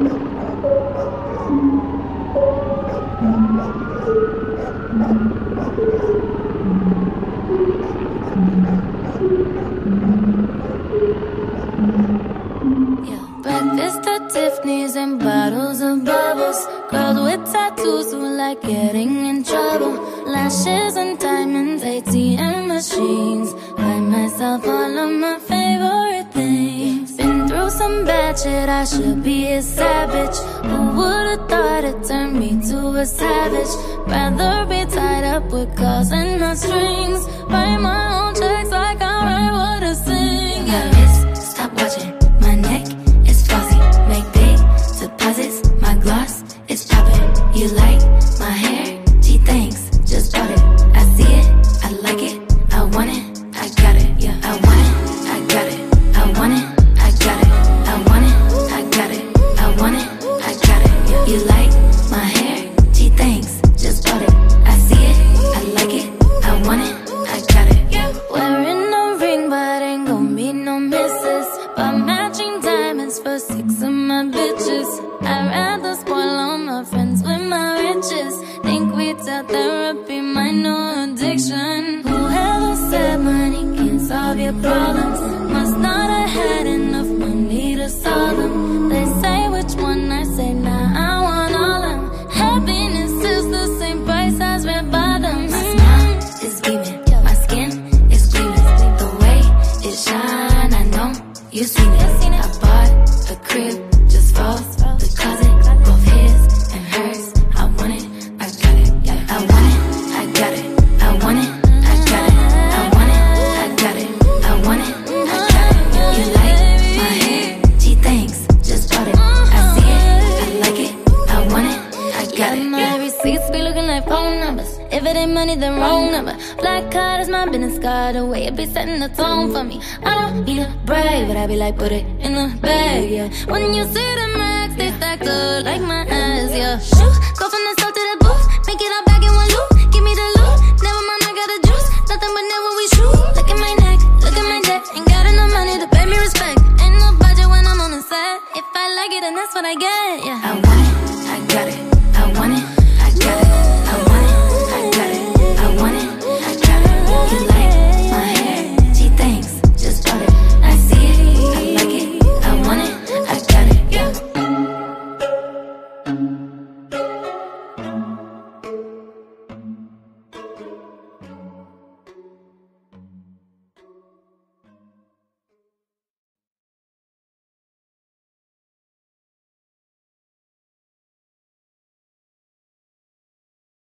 Breakfast at Tiffany's and bottles of bubbles. Girls with tattoos who like getting in trouble. Lashes and diamonds, ATM machines. Buy myself all of my favorite things. Been through some bad shit, I should be a savage. Who would've thought it turned me to a savage? Rather be tied up with calls and not strings. Write my own checks like I write what I sing. Yeah, stop watching. My neck is flossy. Make big deposits. My gloss is popping. You like my hair? Gee, thanks. Just bought it. I see it. I like it. I want it. I got it. Yeah, I want it. I got it. I want it. I got it. I want it. I got it. I want it. I got it. Yeah. You like my hair? Gee, thanks. Just bought it. I see it. I like it. I want it. I got it. Yeah. Wearing a ring, but ain't gon' be no misses. But matching diamonds for 6 of my bitches. I'd rather spoil all my friends with my riches. Think we tell therapy my new addiction. Whoever said money can't solve your problems must not have had enough money to solve them. They say which one, I say nah, I want all of them. Happiness is the same price as red bottoms. My smile is beaming, my skin is gleaming. The way it shine, I know you seen it. I bought a crib just for the closet, both his and hers. I want it, I got it. I want it, I got it. I want it, I got it. I want it, I got it. I want it, I got it. You like my hair? Gee, thanks. Just bought it. I see it, I like it. I want it, I got it. My receipts be looking like phone numbers. If it ain't money, then wrong number. Black card is my business card. The way it be setting the tone for me. I don't need a brag, but I be like, put it in the bag, yeah. When you see the max, they stacked up like my ass, yeah. Shoot, go from the south to the booth. Make it all back in one loop. Give me the loot. Never mind, I got the juice. Nothing but never we shoot. Look at my neck, look at my debt. Ain't got enough money to pay me respect. Ain't no budget when I'm on the set. If I like it, then that's what I get, yeah. I want it, I got it. I want it.